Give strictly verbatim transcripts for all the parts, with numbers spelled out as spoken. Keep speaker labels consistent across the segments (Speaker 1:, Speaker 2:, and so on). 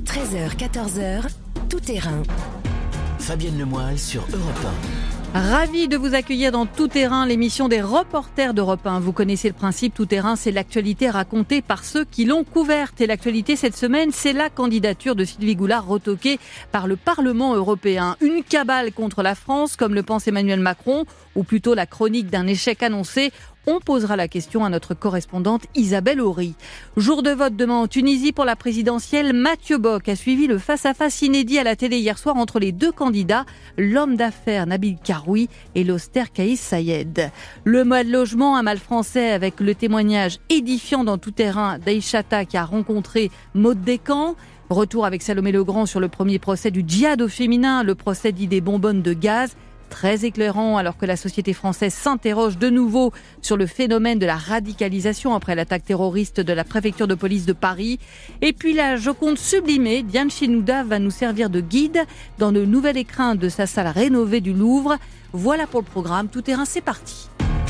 Speaker 1: treize heures quatorze heures, Tout terrain.
Speaker 2: Fabienne Lemoyle sur Europe un.
Speaker 3: Ravi de vous accueillir dans Tout terrain, l'émission des reporters d'Europe un. Vous connaissez le principe, Tout terrain, c'est l'actualité racontée par ceux qui l'ont couverte. Et l'actualité cette semaine, c'est la candidature de Sylvie Goulard retoquée par le Parlement européen. Une cabale contre la France, comme le pense Emmanuel Macron, ou plutôt la chronique d'un échec annoncé. On posera la question à notre correspondante Isabelle Horry. Jour de vote demain en Tunisie pour la présidentielle. Mathieu Bock a suivi le face-à-face inédit à la télé hier soir entre les deux candidats, l'homme d'affaires Nabil Karoui et l'austère Kaïs Sayed. Le mois de logement, un mal français avec le témoignage édifiant dans Tout terrain d'Aïchata qui a rencontré Maud Descamps. Retour avec Salomé Legrand sur le premier procès du djihad au féminin, le procès dit des bonbonnes de gaz. Très éclairant alors que la société française s'interroge de nouveau sur le phénomène de la radicalisation après l'attaque terroriste de la préfecture de police de Paris. Et puis la Joconde sublimée, Diane Chinouda va nous servir de guide dans le nouvel écrin de sa salle rénovée du Louvre. Voilà pour le programme. Tout terrain, c'est parti.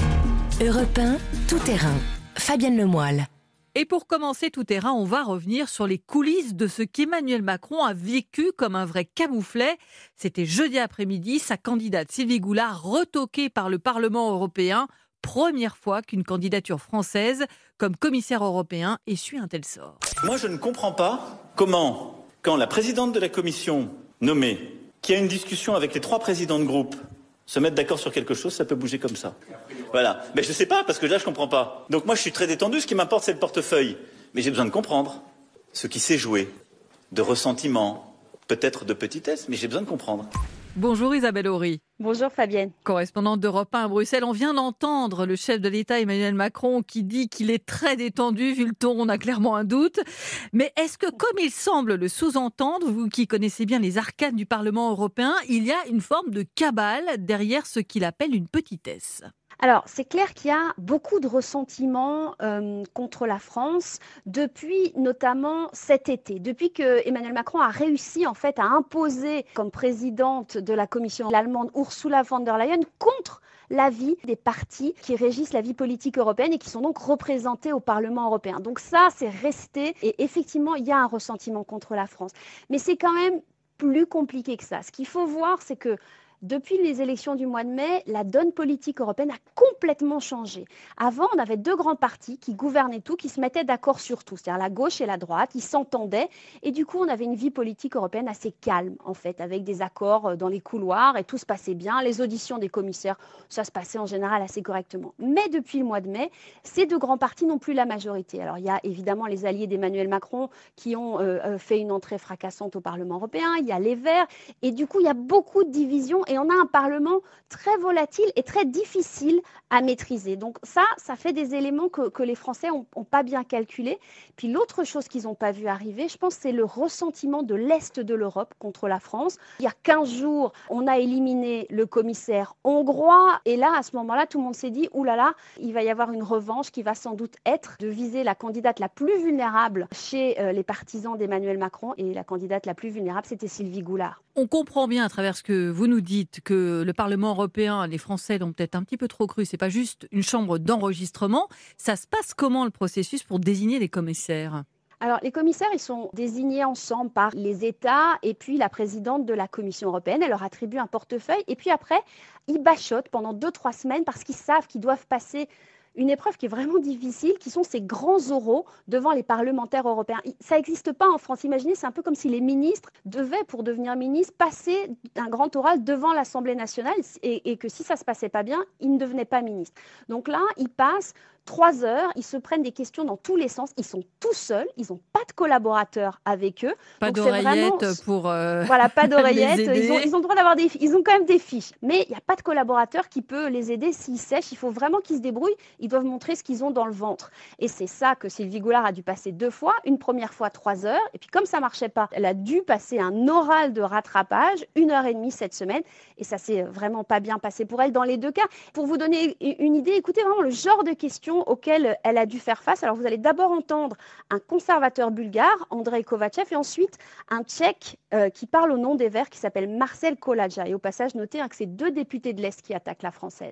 Speaker 1: Europe un, Tout terrain. Fabienne Lemoyle.
Speaker 3: Et pour commencer Tout terrain, on va revenir sur les coulisses de ce qu'Emmanuel Macron a vécu comme un vrai camouflet. C'était jeudi après-midi, sa candidate Sylvie Goulard retoquée par le Parlement européen. Première fois qu'une candidature française comme commissaire européen essuie un tel sort.
Speaker 4: Moi, je ne comprends pas comment, quand la présidente de la commission nommée, qui a une discussion avec les trois présidents de groupe, se mettre d'accord sur quelque chose, ça peut bouger comme ça. Voilà. Mais je ne sais pas, parce que là, je ne comprends pas. Donc moi, je suis très détendu. Ce qui m'importe, c'est le portefeuille. Mais j'ai besoin de comprendre ce qui s'est joué, de ressentiment, peut-être de petitesse, mais j'ai besoin de comprendre.
Speaker 3: Bonjour Isabelle Horry.
Speaker 5: Bonjour Fabienne.
Speaker 3: Correspondante d'Europe un à Bruxelles. On vient d'entendre le chef de l'État Emmanuel Macron qui dit qu'il est très détendu. Vu le ton, on a clairement un doute. Mais est-ce que, comme il semble le sous-entendre, vous qui connaissez bien les arcanes du Parlement européen, il y a une forme de cabale derrière ce qu'il appelle une petitesse ?
Speaker 5: Alors, c'est clair qu'il y a beaucoup de ressentiment euh, contre la France depuis notamment cet été. Depuis que Emmanuel Macron a réussi en fait à imposer comme présidente de la Commission allemande Ursula von der Leyen contre l'avis des partis qui régissent la vie politique européenne et qui sont donc représentés au Parlement européen. Donc ça, c'est resté et effectivement, il y a un ressentiment contre la France. Mais c'est quand même plus compliqué que ça. Ce qu'il faut voir, c'est que depuis les élections du mois de mai, la donne politique européenne a complètement changé. Avant, on avait deux grands partis qui gouvernaient tout, qui se mettaient d'accord sur tout, c'est-à-dire la gauche et la droite, ils s'entendaient et du coup, on avait une vie politique européenne assez calme, en fait, avec des accords dans les couloirs et tout se passait bien. Les auditions des commissaires, ça se passait en général assez correctement. Mais depuis le mois de mai, ces deux grands partis n'ont plus la majorité. Alors, il y a évidemment les alliés d'Emmanuel Macron qui ont euh, fait une entrée fracassante au Parlement européen, il y a les Verts et du coup, il y a beaucoup de divisions. Et on a un Parlement très volatile et très difficile à maîtriser. Donc ça, ça fait des éléments que, que les Français n'ont pas bien calculés. Puis l'autre chose qu'ils n'ont pas vu arriver, je pense, c'est le ressentiment de l'Est de l'Europe contre la France. Il y a quinze jours, on a éliminé le commissaire hongrois. Et là, à ce moment-là, tout le monde s'est dit, oulala, il va y avoir une revanche qui va sans doute être de viser la candidate la plus vulnérable chez euh, les partisans d'Emmanuel Macron. Et la candidate la plus vulnérable, c'était Sylvie Goulard.
Speaker 3: On comprend bien à travers ce que vous nous dites que le Parlement européen, les Français l'ont peut-être un petit peu trop cru, c'est pas juste une chambre d'enregistrement. Ça se passe comment le processus pour désigner les commissaires ?
Speaker 5: Alors, les commissaires, ils sont désignés ensemble par les États et puis la présidente de la Commission européenne. Elle leur attribue un portefeuille et puis après, ils bachotent pendant deux, trois semaines parce qu'ils savent qu'ils doivent passer une épreuve qui est vraiment difficile, qui sont ces grands oraux devant les parlementaires européens. Ça n'existe pas en France. Imaginez, c'est un peu comme si les ministres devaient, pour devenir ministres, passer un grand oral devant l'Assemblée nationale et, et que si ça ne se passait pas bien, ils ne devenaient pas ministres. Donc là, ils passent trois heures, ils se prennent des questions dans tous les sens, ils sont tout seuls, ils n'ont pas de collaborateurs avec eux.
Speaker 3: Pas
Speaker 5: Donc
Speaker 3: d'oreillettes
Speaker 5: vraiment...
Speaker 3: pour euh,
Speaker 5: Voilà, pas d'oreillettes,
Speaker 3: les
Speaker 5: ils ont, ils ont le droit d'avoir des... Ils ont quand même des fiches, mais il n'y a pas de collaborateur qui peut les aider s'ils sèchent, il faut vraiment qu'ils se débrouillent, ils doivent montrer ce qu'ils ont dans le ventre. Et c'est ça que Sylvie Goulard a dû passer deux fois, une première fois trois heures, et puis comme ça ne marchait pas, elle a dû passer un oral de rattrapage, une heure et demie cette semaine, et ça s'est vraiment pas bien passé pour elle dans les deux cas. Pour vous donner une idée, écoutez vraiment le genre de questions auxquelles elle a dû faire face. Alors vous allez d'abord entendre un conservateur bulgare, Andrei Kovatchev, et ensuite un Tchèque euh, qui parle au nom des Verts, qui s'appelle Marcel Kolaja. Et au passage, notez hein, que c'est deux députés de l'Est qui attaquent la française.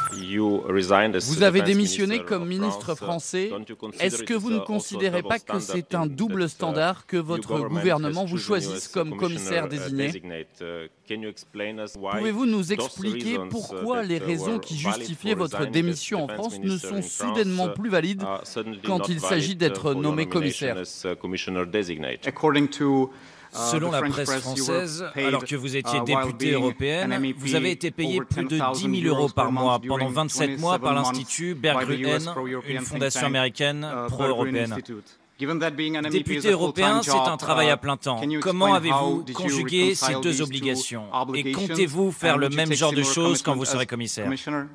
Speaker 6: Vous avez démissionné comme ministre français. Est-ce que vous ne considérez pas que c'est un double standard que votre gouvernement vous choisisse comme commissaire désigné ? Pouvez-vous nous expliquer pourquoi les raisons qui justifiaient votre démission en France ne sont soudainement plus valides quand il s'agit d'être nommé commissaire ?
Speaker 7: Selon la presse française, alors que vous étiez députée européenne, vous avez été payé plus de dix mille euros par mois pendant vingt-sept mois par l'Institut Berggruen, une fondation américaine pro-européenne. Député européen, c'est un travail à plein temps. Comment avez-vous conjugué ces deux obligations ? Et comptez-vous faire le même genre de choses quand vous serez commissaire ?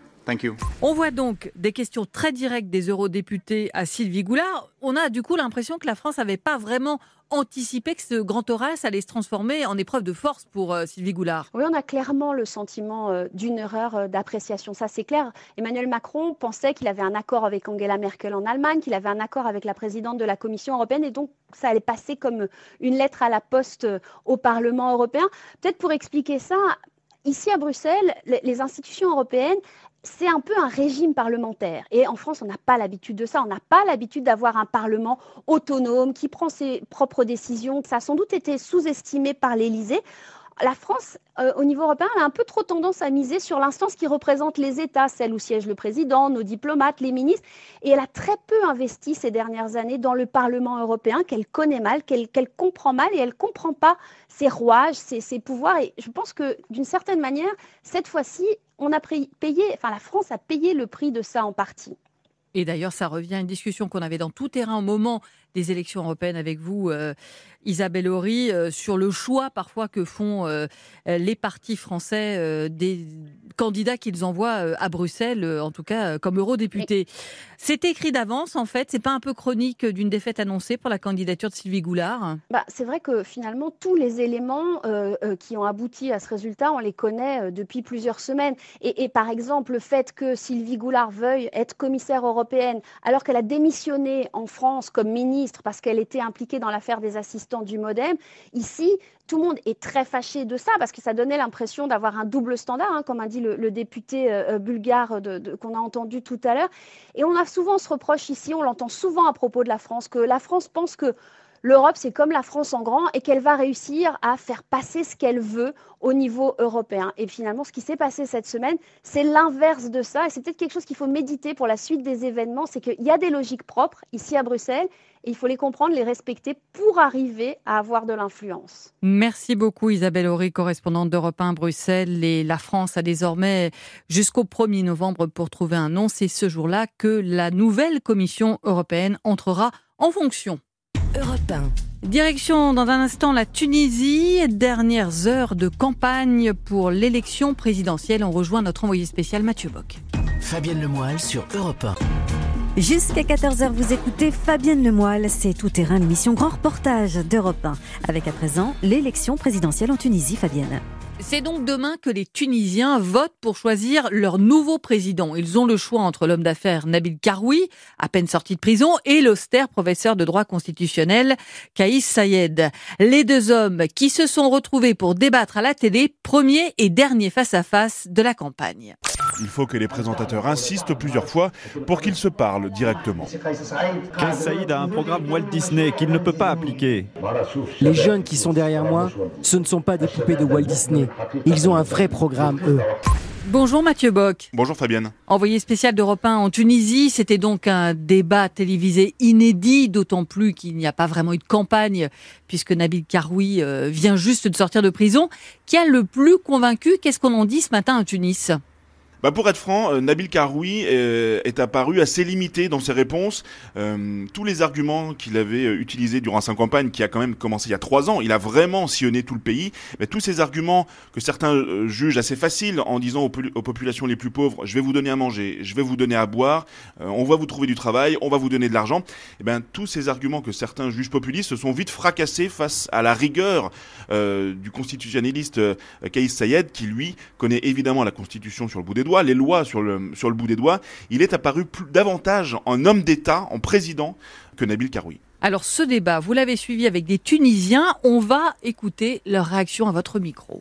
Speaker 3: On voit donc des questions très directes des eurodéputés à Sylvie Goulard. On a du coup l'impression que la France n'avait pas vraiment anticipé que ce grand Horace allait se transformer en épreuve de force pour euh, Sylvie Goulard.
Speaker 5: Oui, on a clairement le sentiment euh, d'une erreur euh, d'appréciation. Ça, c'est clair. Emmanuel Macron pensait qu'il avait un accord avec Angela Merkel en Allemagne, qu'il avait un accord avec la présidente de la Commission européenne et donc ça allait passer comme une lettre à la poste euh, au Parlement européen. Peut-être pour expliquer ça, ici à Bruxelles, les, les institutions européennes, c'est un peu un régime parlementaire. Et en France, on n'a pas l'habitude de ça. On n'a pas l'habitude d'avoir un Parlement autonome qui prend ses propres décisions. Ça a sans doute été sous-estimé par l'Élysée. La France, euh, au niveau européen, elle a un peu trop tendance à miser sur l'instance qui représente les États, celle où siège le président, nos diplomates, les ministres. Et elle a très peu investi ces dernières années dans le Parlement européen, qu'elle connaît mal, qu'elle, qu'elle comprend mal, et elle ne comprend pas ses rouages, ses, ses pouvoirs. Et je pense que, d'une certaine manière, cette fois-ci, on a payé, enfin la France a payé le prix de ça en partie.
Speaker 3: Et d'ailleurs, ça revient à une discussion qu'on avait dans Tout Terrain au moment des élections européennes avec vous, euh, Isabelle Horry, euh, sur le choix parfois que font euh, les partis français euh, des candidats qu'ils envoient euh, à Bruxelles, euh, en tout cas euh, comme eurodéputés. C'est écrit d'avance, en fait. C'est pas un peu chronique d'une défaite annoncée pour la candidature de Sylvie Goulard ?
Speaker 5: Bah, c'est vrai que finalement, tous les éléments euh, euh, qui ont abouti à ce résultat, on les connaît euh, depuis plusieurs semaines. Et, et par exemple, le fait que Sylvie Goulard veuille être commissaire européenne, alors qu'elle a démissionné en France comme ministre parce qu'elle était impliquée dans l'affaire des assistants du Modem, ici, tout le monde est très fâché de ça parce que ça donnait l'impression d'avoir un double standard, hein, comme a dit le, le député euh, bulgare de, de, qu'on a entendu tout à l'heure. Et on a souvent ce reproche ici, on l'entend souvent à propos de la France, que la France pense que l'Europe, c'est comme la France en grand et qu'elle va réussir à faire passer ce qu'elle veut au niveau européen. Et finalement, ce qui s'est passé cette semaine, c'est l'inverse de ça. Et c'est peut-être quelque chose qu'il faut méditer pour la suite des événements. C'est qu'il y a des logiques propres ici à Bruxelles et il faut les comprendre, les respecter pour arriver à avoir de l'influence.
Speaker 3: Merci beaucoup Isabelle Horry, correspondante d'Europe un Bruxelles. Et la France a désormais jusqu'au premier novembre pour trouver un nom. C'est ce jour-là que la nouvelle Commission européenne entrera en fonction.
Speaker 1: Europe un.
Speaker 3: Direction dans un instant la Tunisie, dernières heures de campagne pour l'élection présidentielle. On rejoint notre envoyé spécial Mathieu Bock.
Speaker 2: Fabienne Lemoyle sur Europe un.
Speaker 8: Jusqu'à quatorze heures, vous écoutez Fabienne Lemoyle, c'est Tout Terrain, l'émission Grand Reportage d'Europe un. Avec à présent l'élection présidentielle en Tunisie, Fabienne.
Speaker 3: C'est donc demain que les Tunisiens votent pour choisir leur nouveau président. Ils ont le choix entre l'homme d'affaires Nabil Karoui, à peine sorti de prison, et l'austère professeur de droit constitutionnel Kais Saied. Les deux hommes qui se sont retrouvés pour débattre à la télé, premier et dernier face-à-face de la campagne.
Speaker 9: Il faut que les présentateurs insistent plusieurs fois pour qu'ils se parlent directement.
Speaker 10: Kais Saied a un programme Walt Disney qu'il ne peut pas appliquer.
Speaker 11: Les jeunes qui sont derrière moi, ce ne sont pas des poupées de Walt Disney. Ils ont un vrai programme, eux.
Speaker 3: Bonjour Mathieu Bock.
Speaker 9: Bonjour Fabienne.
Speaker 3: Envoyé spécial d'Europe un en Tunisie, c'était donc un débat télévisé inédit, d'autant plus qu'il n'y a pas vraiment eu de campagne, puisque Nabil Karoui euh, vient juste de sortir de prison. Qui a le plus convaincu ? Qu'est-ce qu'on en dit ce matin à Tunis ?
Speaker 9: Bah pour être franc, euh, Nabil Karoui euh, est apparu assez limité dans ses réponses. Euh, tous les arguments qu'il avait euh, utilisés durant sa campagne, qui a quand même commencé il y a trois ans, il a vraiment sillonné tout le pays. Mais tous ces arguments que certains euh, jugent assez faciles en disant aux, pol- aux populations les plus pauvres, je vais vous donner à manger, je vais vous donner à boire, euh, on va vous trouver du travail, on va vous donner de l'argent. Et ben tous ces arguments que certains jugent populistes se sont vite fracassés face à la rigueur euh, du constitutionnaliste euh, Kais Saied, qui lui connaît évidemment la Constitution sur le bout des doigts, les lois sur le, sur le bout des doigts. Il est apparu plus, davantage en homme d'État, en président, que Nabil Karoui.
Speaker 3: Alors ce débat, vous l'avez suivi avec des Tunisiens. On va écouter leur réaction à votre micro.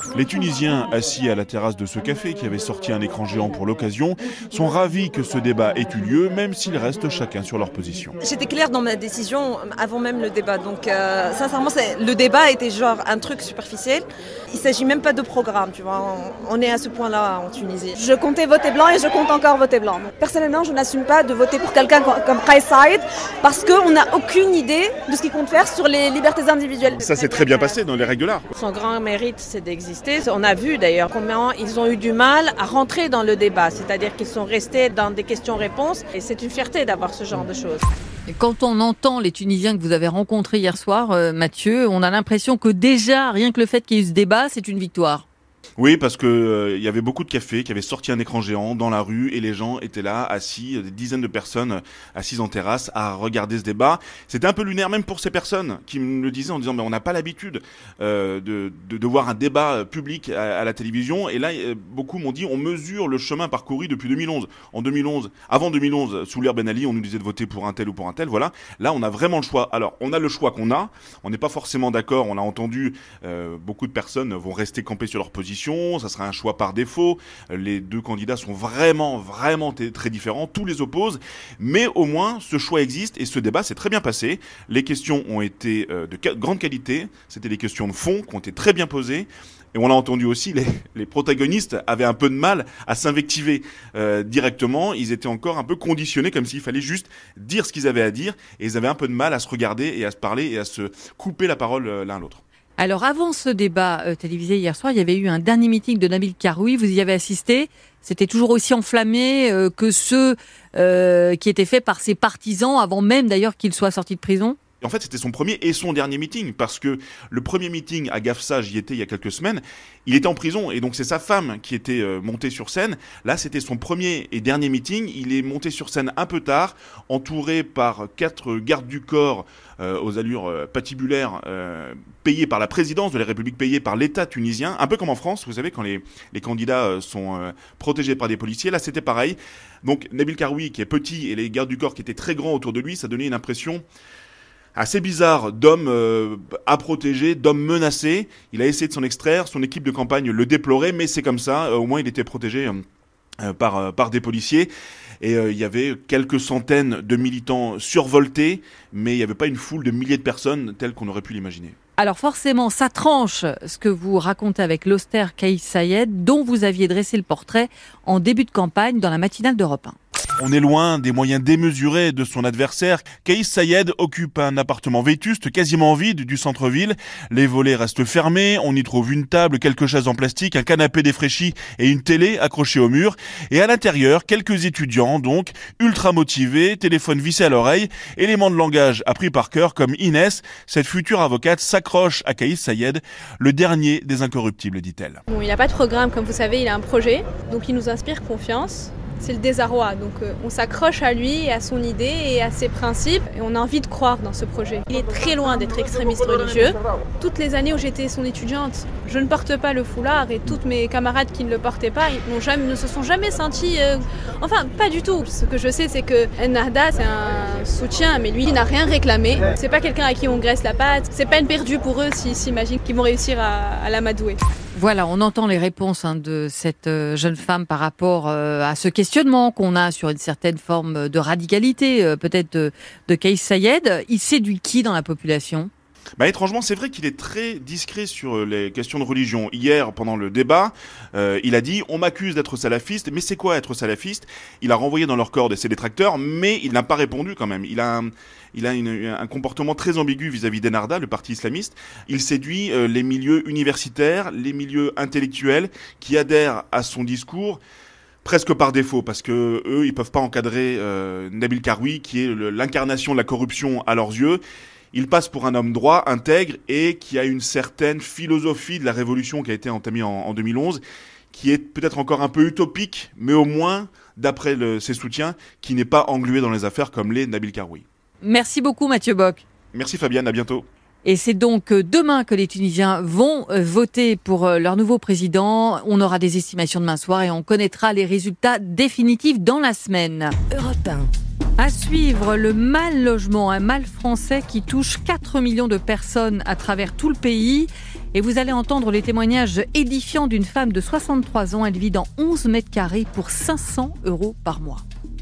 Speaker 9: Les Tunisiens, assis à la terrasse de ce café qui avait sorti un écran géant pour l'occasion, sont ravis que ce débat ait eu lieu, même s'ils restent chacun sur leur position.
Speaker 12: J'étais claire dans ma décision avant même le débat, donc euh, sincèrement, c'est, le débat était genre un truc superficiel. Il ne s'agit même pas de programme, tu vois, on, on est à ce point-là en Tunisie. Je comptais voter blanc et je compte encore voter blanc. Personnellement, je n'assume pas de voter pour quelqu'un comme Kais Saïed parce qu'on n'a aucune idée de ce qu'il compte faire sur les libertés individuelles.
Speaker 9: Ça s'est très bien passé dans les règles de l'art.
Speaker 13: Son grand mérite, c'est d'exister. On a vu d'ailleurs combien ils ont eu du mal à rentrer dans le débat, c'est-à-dire qu'ils sont restés dans des questions-réponses et c'est une fierté d'avoir ce genre de choses.
Speaker 3: Et quand on entend les Tunisiens que vous avez rencontrés hier soir, euh, Mathieu, on a l'impression que déjà, rien que le fait qu'il y ait eu ce débat, c'est une victoire.
Speaker 9: Oui, parce que euh, y avait beaucoup de cafés qui avaient sorti un écran géant dans la rue et les gens étaient là, assis, des dizaines de personnes assises en terrasse à regarder ce débat. C'était un peu lunaire même pour ces personnes qui me le disaient en disant mais on n'a pas l'habitude euh, de, de, de voir un débat public à, à la télévision. Et là, euh, beaucoup m'ont dit on mesure le chemin parcouru depuis deux mille onze. En deux mille onze, avant deux mille onze, sous l'ère Ben Ali, on nous disait de voter pour un tel ou pour un tel. Voilà, là on a vraiment le choix. Alors on a le choix qu'on a. On n'est pas forcément d'accord. On a entendu euh, beaucoup de personnes vont rester campées sur leur position. Ça sera un choix par défaut. Les deux candidats sont vraiment, vraiment t- très différents. Tous les opposent. Mais au moins, ce choix existe et ce débat s'est très bien passé. Les questions ont été euh, de ca- grande qualité. C'était des questions de fond qui ont été très bien posées. Et on l'a entendu aussi, les, les protagonistes avaient un peu de mal à s'invectiver euh, directement. Ils étaient encore un peu conditionnés, comme s'il fallait juste dire ce qu'ils avaient à dire. Et ils avaient un peu de mal à se regarder et à se parler et à se couper la parole euh, l'un l'autre.
Speaker 3: Alors avant ce débat euh, télévisé hier soir, il y avait eu un dernier meeting de Nabil Karoui, vous y avez assisté. C'était toujours aussi enflammé euh, que ceux euh, qui étaient faits par ses partisans avant même d'ailleurs qu'il soit sorti de prison.
Speaker 9: En fait, c'était son premier et son dernier meeting, parce que le premier meeting à Gafsa, j'y étais il y a quelques semaines, il était en prison, et donc c'est sa femme qui était euh, montée sur scène. Là, c'était son premier et dernier meeting. Il est monté sur scène un peu tard, entouré par quatre gardes du corps euh, aux allures euh, patibulaires, euh, payés par la présidence de la République, payés par l'État tunisien, un peu comme en France, vous savez, quand les, les candidats euh, sont euh, protégés par des policiers. Là, c'était pareil. Donc, Nabil Karoui, qui est petit, et les gardes du corps qui étaient très grands autour de lui, ça donnait une impression assez bizarre d'homme euh, à protéger, d'homme menacé. Il a essayé de s'en extraire, son équipe de campagne le déplorait, mais c'est comme ça, euh, au moins il était protégé euh, par, euh, par des policiers. Et euh, il y avait quelques centaines de militants survoltés, mais il n'y avait pas une foule de milliers de personnes telles qu'on aurait pu l'imaginer.
Speaker 3: Alors forcément, ça tranche ce que vous racontez avec l'austère Kais Saïed, dont vous aviez dressé le portrait en début de campagne dans la matinale d'Europe un.
Speaker 9: On est loin des moyens démesurés de son adversaire. Kais Saïed occupe un appartement vétuste, quasiment vide, du centre-ville. Les volets restent fermés, on y trouve une table, quelques chaises en plastique, un canapé défraîchi et une télé accrochée au mur. Et à l'intérieur, quelques étudiants, donc, ultra motivés, téléphone vissé à l'oreille, éléments de langage appris par cœur, comme Inès, cette future avocate s'accroche à Kais Saïed, le dernier des incorruptibles, dit-elle.
Speaker 14: Bon, il n'a pas de programme, comme vous savez, il a un projet, donc il nous inspire confiance. C'est le désarroi, donc euh, on s'accroche à lui et à son idée et à ses principes et on a envie de croire dans ce projet. Il est très loin d'être extrémiste religieux. Toutes les années où j'étais son étudiante, je ne porte pas le foulard et toutes mes camarades qui ne le portaient pas, ils n'ont jamais, ne se sont jamais sentis... Euh, enfin, pas du tout. Ce que je sais, c'est que Ennahda, c'est un soutien, mais lui, il n'a rien réclamé. C'est pas quelqu'un à qui on graisse la patte. C'est pas une perdue pour eux s'ils s'imaginent qu'ils vont réussir à, à l'amadouer.
Speaker 3: Voilà, on entend les réponses hein, de cette euh, jeune femme par rapport euh, à ce questionnement qu'on a sur une certaine forme de radicalité, euh, peut-être de, de Kais Saïed. Il séduit qui dans la population ?
Speaker 9: Bah étrangement, c'est vrai qu'il est très discret sur les questions de religion. Hier, pendant le débat, euh, il a dit « On m'accuse d'être salafiste, mais c'est quoi être salafiste ?» Il a renvoyé dans leur corps ses détracteurs, mais il n'a pas répondu quand même. Il a un, il a une, un comportement très ambigu vis-à-vis d'Ennahda, le parti islamiste. Il séduit euh, les milieux universitaires, les milieux intellectuels qui adhèrent à son discours, presque par défaut, parce que eux, ils peuvent pas encadrer euh, Nabil Karoui, qui est le, l'incarnation de la corruption à leurs yeux. Il passe pour un homme droit, intègre, et qui a une certaine philosophie de la révolution qui a été entamée en, en deux mille onze, qui est peut-être encore un peu utopique, mais au moins, d'après le, ses soutiens, qui n'est pas englué dans les affaires comme l'est Nabil Karoui.
Speaker 3: Merci beaucoup Mathieu Bock.
Speaker 9: Merci Fabienne, à bientôt.
Speaker 3: Et c'est donc demain que les Tunisiens vont voter pour leur nouveau président. On aura des estimations demain soir et on connaîtra les résultats définitifs dans la semaine.
Speaker 1: Europe un.
Speaker 3: À suivre, le mal logement, un mal français qui touche quatre millions de personnes à travers tout le pays. Et vous allez entendre les témoignages édifiants d'une femme de soixante-trois ans. Elle vit dans onze mètres carrés pour cinq cents euros par mois.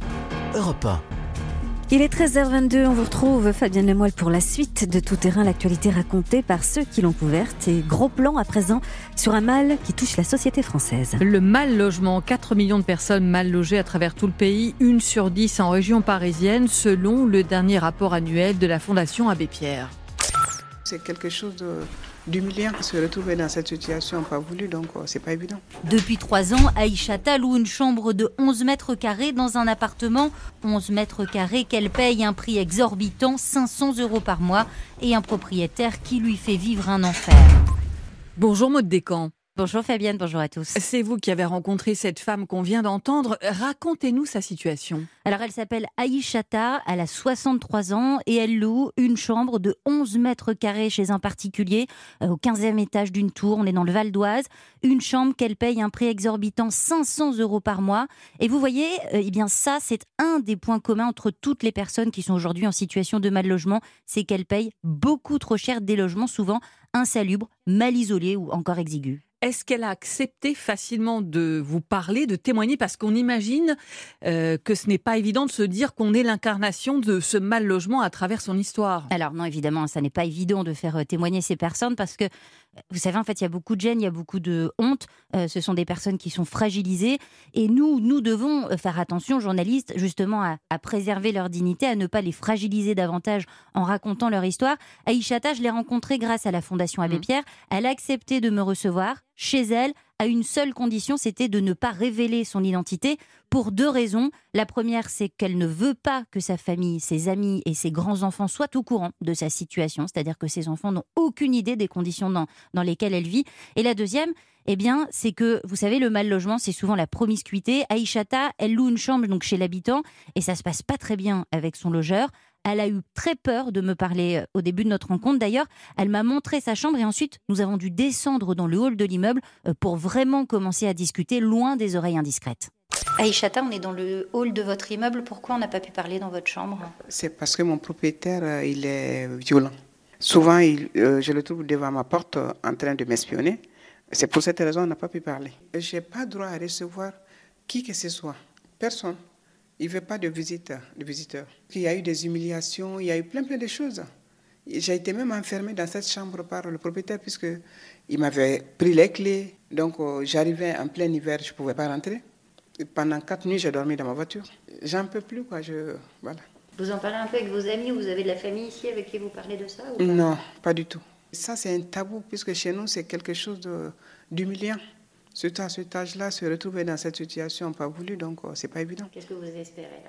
Speaker 2: Europe un.
Speaker 8: Il est treize heures vingt-deux, on vous retrouve Fabienne Lemoyle pour la suite de Tout Terrain, l'actualité racontée par ceux qui l'ont couverte. Et gros plan à présent sur un mal qui touche la société française.
Speaker 3: Le mal logement, quatre millions de personnes mal logées à travers tout le pays, une sur dix en région parisienne, selon le dernier rapport annuel de la Fondation Abbé Pierre.
Speaker 15: C'est quelque chose de... d'humiliant, se retrouver dans cette situation pas voulu, donc c'est pas évident.
Speaker 16: Depuis trois ans, Aïchata loue une chambre de onze mètres carrés dans un appartement. onze mètres carrés qu'elle paye un prix exorbitant, cinq cents euros par mois, et un propriétaire qui lui fait vivre un enfer.
Speaker 3: Bonjour Maud Descamps.
Speaker 16: Bonjour Fabienne, bonjour à tous.
Speaker 3: C'est vous qui avez rencontré cette femme qu'on vient d'entendre. Racontez-nous sa situation.
Speaker 16: Alors elle s'appelle Aïchata, elle a soixante-trois ans et elle loue une chambre de onze mètres carrés chez un particulier euh, au quinzième étage d'une tour, on est dans le Val d'Oise. Une chambre qu'elle paye un prix exorbitant, cinq cents euros par mois. Et vous voyez, euh, eh bien ça c'est un des points communs entre toutes les personnes qui sont aujourd'hui en situation de mal logement, c'est qu'elles payent beaucoup trop cher des logements souvent insalubres, mal isolés ou encore exigus.
Speaker 3: Est-ce qu'elle a accepté facilement de vous parler, de témoigner ? Parce qu'on imagine euh, que ce n'est pas évident de se dire qu'on est l'incarnation de ce mal logement à travers son histoire.
Speaker 16: Alors non, évidemment, ça n'est pas évident de faire témoigner ces personnes parce que, vous savez, en fait, il y a beaucoup de gêne, il y a beaucoup de honte. Euh, ce sont des personnes qui sont fragilisées. Et nous, nous devons faire attention, journalistes, justement, à, à préserver leur dignité, à ne pas les fragiliser davantage en racontant leur histoire. Aïchata, je l'ai rencontrée grâce à la Fondation Abbé Pierre. Elle a accepté de me recevoir chez elle, à une seule condition, c'était de ne pas révéler son identité pour deux raisons. La première, c'est qu'elle ne veut pas que sa famille, ses amis et ses grands-enfants soient au courant de sa situation, c'est-à-dire que ses enfants n'ont aucune idée des conditions dans, dans lesquelles elle vit. Et la deuxième, eh bien, c'est que, vous savez, le mal logement, c'est souvent la promiscuité. Aïchata, elle loue une chambre donc chez l'habitant et ça se passe pas très bien avec son logeur. Elle a eu très peur de me parler au début de notre rencontre. D'ailleurs, elle m'a montré sa chambre et ensuite, nous avons dû descendre dans le hall de l'immeuble pour vraiment commencer à discuter loin des oreilles indiscrètes. Aïchata, on est dans le hall de votre immeuble. Pourquoi on n'a pas pu parler dans votre chambre ?
Speaker 15: C'est parce que mon propriétaire, il est violent. Souvent, il, euh, je le trouve devant ma porte en train de m'espionner. C'est pour cette raison qu'on n'a pas pu parler. Je n'ai pas droit à recevoir qui que ce soit. Personne. Il ne veut pas de visiteurs, de visiteurs. Il y a eu des humiliations, il y a eu plein, plein de choses. J'ai été même enfermée dans cette chambre par le propriétaire puisqu'il m'avait pris les clés. Donc euh, j'arrivais en plein hiver, je ne pouvais pas rentrer. Et pendant quatre nuits, j'ai dormi dans ma voiture. J'en peux plus, quoi. Je, voilà.
Speaker 16: Vous en parlez un peu avec vos amis? Vous avez de la famille ici avec qui vous parlez de ça ou pas?
Speaker 15: Non, pas du tout. Ça, c'est un tabou puisque chez nous, c'est quelque chose de, d'humiliant. Surtout à cet âge-là, se retrouver dans cette situation pas voulu, donc euh, c'est pas évident.
Speaker 16: Qu'est-ce que vous espérez là?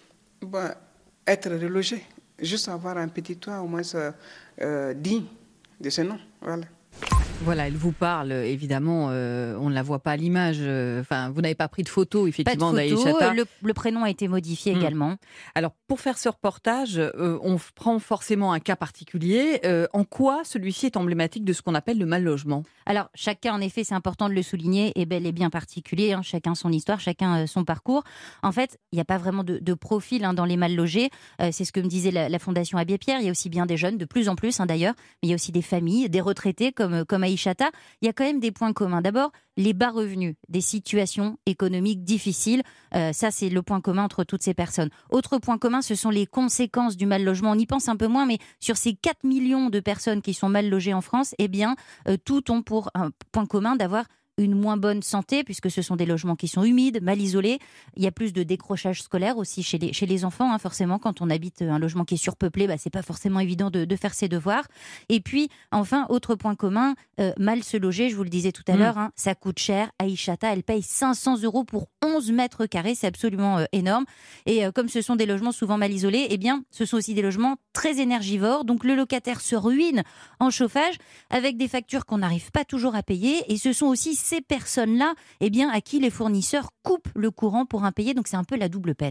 Speaker 15: Bon, être relogé, juste avoir un petit toit au moins euh, digne de ce nom, voilà.
Speaker 3: Voilà, elle vous parle, évidemment, euh, on ne la voit pas à l'image. Euh, enfin, vous n'avez pas pris de photo, effectivement, d'Aïchata.
Speaker 16: Le, le prénom a été modifié mmh. également.
Speaker 3: Alors, pour faire ce reportage, euh, on prend forcément un cas particulier. Euh, en quoi celui-ci est emblématique de ce qu'on appelle le mal logement?
Speaker 16: Alors, chacun, en effet, c'est important de le souligner, est bel et bien particulier. Hein, chacun son histoire, chacun euh, son parcours. En fait, il n'y a pas vraiment de, de profil hein, dans les mal logés. Euh, c'est ce que me disait la, la Fondation Abbé Pierre. Il y a aussi bien des jeunes, de plus en plus hein, d'ailleurs, mais il y a aussi des familles, des retraités comme, comme Aïchata. Il y a quand même des points communs. D'abord, les bas revenus, des situations économiques difficiles. Euh, ça, c'est le point commun entre toutes ces personnes. Autre point commun, ce sont les conséquences du mal logement. On y pense un peu moins, mais sur ces quatre millions de personnes qui sont mal logées en France, eh bien, euh, toutes ont pour un point commun d'avoir une moins bonne santé, puisque ce sont des logements qui sont humides, mal isolés. Il y a plus de décrochage scolaire aussi chez les, chez les enfants. Hein, forcément, quand on habite un logement qui est surpeuplé, bah, c'est pas forcément évident de, de faire ses devoirs. Et puis, enfin, autre point commun, euh, mal se loger, je vous le disais tout à mmh. l'heure, hein, ça coûte cher. Aïchata, elle paye cinq cents euros pour onze mètres carrés, c'est absolument euh, énorme. Et euh, comme ce sont des logements souvent mal isolés, eh bien, ce sont aussi des logements très énergivores. Donc, le locataire se ruine en chauffage avec des factures qu'on n'arrive pas toujours à payer. Et ce sont aussi ces personnes-là, eh bien, à qui les fournisseurs coupent le courant pour impayés. Donc, c'est un peu la double peine.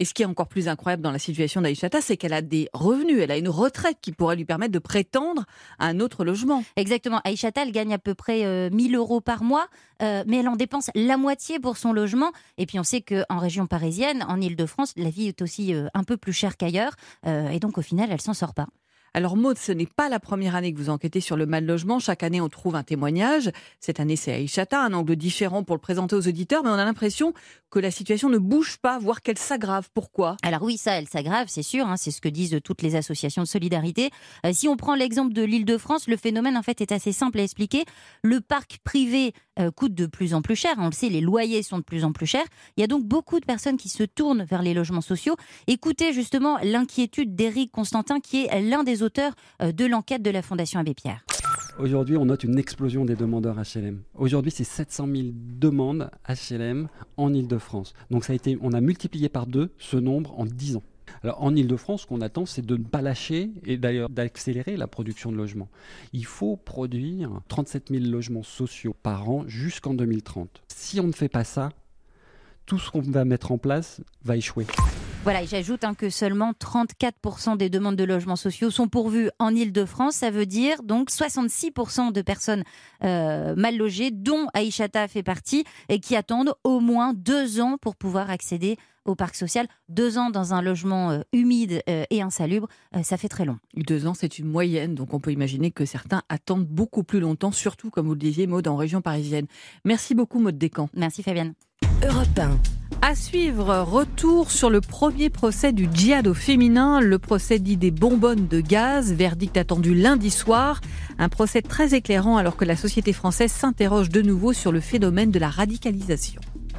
Speaker 3: Et ce qui est encore plus incroyable dans la situation d'Aïcha Tall, c'est qu'elle a des revenus, elle a une retraite qui pourrait lui permettre de prétendre à un autre logement.
Speaker 16: Exactement. Aïcha Tall gagne à peu près euh, mille euros par mois, euh, mais elle en dépense la moitié pour son logement. Et puis on sait qu'en région parisienne, en Ile-de-France, la vie est aussi euh, un peu plus chère qu'ailleurs. Euh, et donc au final, elle s'en sort pas.
Speaker 3: Alors Maud, ce n'est pas la première année que vous enquêtez sur le mal logement. Chaque année, on trouve un témoignage. Cette année, c'est Aïcha Tall, un angle différent pour le présenter aux auditeurs, mais on a l'impression que la situation ne bouge pas, voire qu'elle s'aggrave. Pourquoi ?
Speaker 16: Alors oui, ça, elle s'aggrave, c'est sûr. Hein, c'est ce que disent toutes les associations de solidarité. Euh, si on prend l'exemple de l'Île-de-France, le phénomène en fait est assez simple à expliquer. Le parc privé euh, coûte de plus en plus cher. On le sait, les loyers sont de plus en plus chers. Il y a donc beaucoup de personnes qui se tournent vers les logements sociaux. Écoutez justement l'inquiétude d'Éric Constantin, qui est l'un des auteurs de l'enquête de la Fondation Abbé Pierre.
Speaker 17: Aujourd'hui, on note une explosion des demandeurs H L M. Aujourd'hui, c'est sept cent mille demandes H L M en Île-de-France. Donc ça a été, on a multiplié par deux ce nombre en dix ans. Alors en Île-de-France, ce qu'on attend, c'est de ne pas lâcher et d'ailleurs d'accélérer la production de logements. Il faut produire trente-sept mille logements sociaux par an jusqu'en deux mille trente. Si on ne fait pas ça, tout ce qu'on va mettre en place va échouer.
Speaker 16: Voilà, et j'ajoute hein, que seulement trente-quatre pour cent des demandes de logements sociaux sont pourvues en Île-de-France. Ça veut dire donc soixante-six pour cent de personnes euh, mal logées, dont Aïcha Tall fait partie, et qui attendent au moins deux ans pour pouvoir accéder au parc social. Deux ans dans un logement euh, humide euh, et insalubre, euh, ça fait très long.
Speaker 3: Deux ans, c'est une moyenne, donc on peut imaginer que certains attendent beaucoup plus longtemps, surtout, comme vous le disiez, Maud, en région parisienne. Merci beaucoup, Maud Descamps.
Speaker 16: Merci, Fabienne.
Speaker 1: Europe un.
Speaker 3: À suivre, retour sur le premier procès du djihad au féminin, le procès dit des bonbonnes de gaz, verdict attendu lundi soir. Un procès très éclairant alors que la société française s'interroge de nouveau sur le phénomène de la radicalisation.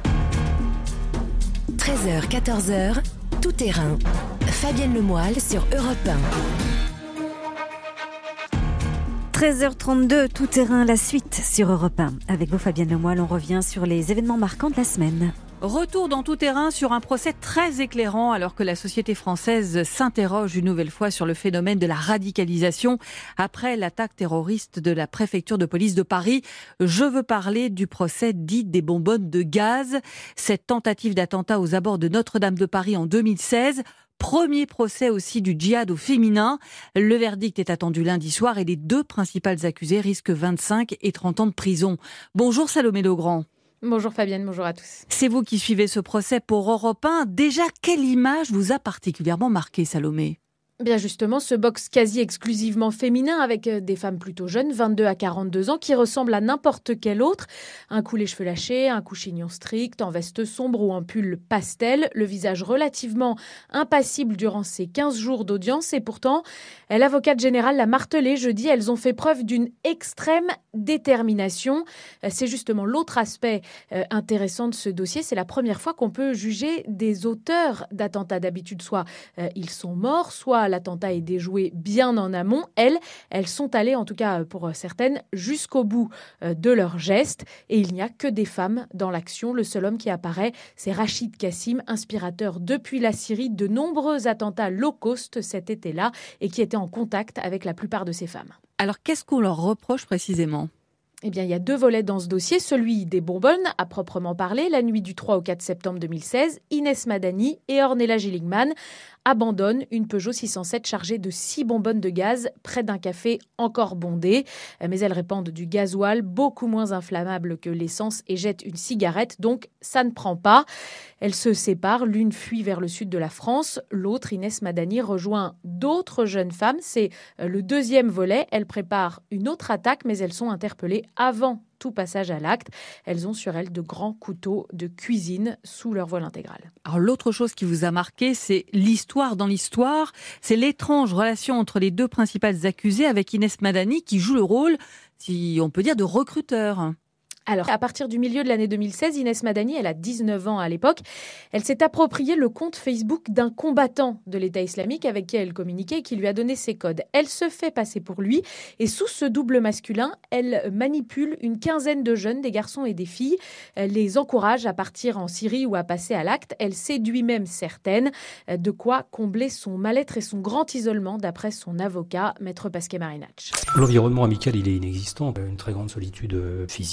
Speaker 1: treize heures, quatorze heures, tout terrain. Fabienne Lemoyle sur Europe un.
Speaker 8: treize heures trente-deux, tout terrain, la suite sur Europe un. Avec vous, Fabienne Lemoyle, on revient sur les événements marquants de la semaine.
Speaker 3: Retour dans tout terrain sur un procès très éclairant alors que la société française s'interroge une nouvelle fois sur le phénomène de la radicalisation après l'attaque terroriste de la préfecture de police de Paris. Je veux parler du procès dit des bonbonnes de gaz, cette tentative d'attentat aux abords de Notre-Dame de Paris en deux mille seize. Premier procès aussi du djihad au féminin. Le verdict est attendu lundi soir et les deux principales accusées risquent vingt-cinq et trente ans de prison. Bonjour Salomé Legrand.
Speaker 18: Bonjour Fabienne, bonjour à tous.
Speaker 3: C'est vous qui suivez ce procès pour Europe un. Déjà, quelle image vous a particulièrement marqué, Salomé ?
Speaker 18: Bien justement, ce box quasi exclusivement féminin avec des femmes plutôt jeunes, vingt-deux à quarante-deux ans, qui ressemblent à n'importe quel autre. Un coup les cheveux lâchés, un coup chignon strict, en veste sombre ou en pull pastel, le visage relativement impassible durant ces quinze jours d'audience. Et pourtant, l'avocate générale l'a martelé jeudi, elles ont fait preuve d'une extrême détermination. C'est justement l'autre aspect intéressant de ce dossier. C'est la première fois qu'on peut juger des auteurs d'attentats. D'habitude, soit ils sont morts, soit l'attentat est déjoué bien en amont. Elles, elles sont allées, en tout cas pour certaines, jusqu'au bout de leurs gestes. Et il n'y a que des femmes dans l'action. Le seul homme qui apparaît, c'est Rachid Kassim, inspirateur depuis la Syrie de nombreux attentats low cost cet été-là et qui était en contact avec la plupart de ces femmes.
Speaker 3: Alors, qu'est-ce qu'on leur reproche précisément ?
Speaker 18: Eh bien, il y a deux volets dans ce dossier. Celui des bonbonnes, à proprement parler. La nuit du trois au quatre septembre deux mille seize, Inès Madani et Ornella Gilligman abandonnent une Peugeot six cent sept chargée de six bonbonnes de gaz près d'un café encore bondé. Mais elles répandent du gasoil beaucoup moins inflammable que l'essence et jettent une cigarette, donc ça ne prend pas. Elles se séparent, l'une fuit vers le sud de la France, l'autre, Inès Madani, rejoint d'autres jeunes femmes. C'est le deuxième volet. Elles préparent une autre attaque, mais elles sont interpellées avant tout passage à l'acte. Elles ont sur elles de grands couteaux de cuisine sous leur voile intégral.
Speaker 3: Alors l'autre chose qui vous a marqué, c'est l'histoire dans l'histoire. C'est l'étrange relation entre les deux principales accusées avec Inès Madani qui joue le rôle, si on peut dire, de recruteur.
Speaker 18: Alors, à partir du milieu de l'année deux mille seize, Inès Madani, elle a dix-neuf ans à l'époque, elle s'est approprié le compte Facebook d'un combattant de l'État islamique avec qui elle communiquait et qui lui a donné ses codes. Elle se fait passer pour lui et sous ce double masculin, elle manipule une quinzaine de jeunes, des garçons et des filles. Elle les encourage à partir en Syrie ou à passer à l'acte. Elle séduit même certaines, de quoi combler son mal-être et son grand isolement, d'après son avocat, maître Pasquet Marinach.
Speaker 19: L'environnement amical, il est inexistant. Une très grande solitude physique, une